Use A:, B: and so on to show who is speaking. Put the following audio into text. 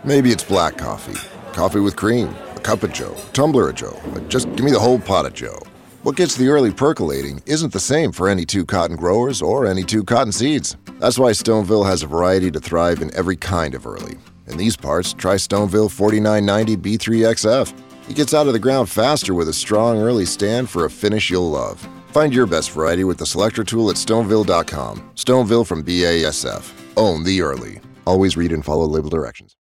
A: Maybe it's black coffee, coffee with cream, a cup of joe, a tumbler of joe, but just give me the whole pot of joe. What gets the early percolating isn't the same for any two cotton growers or any two cotton seeds. That's why Stoneville has a variety to thrive in every kind of early. In these parts, try Stoneville 4990 B3XF. It gets out of the ground faster with a strong early stand for a finish you'll love. Find your best variety with the selector tool at stoneville.com. Stoneville from BASF. Own the early. Always read and follow label directions.